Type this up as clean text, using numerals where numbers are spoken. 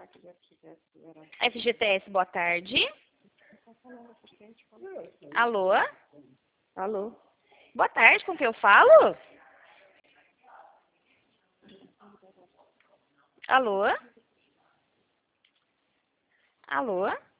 FGTS, boa tarde. Alô? Alô? Boa tarde, com quem eu falo? Alô? Alô?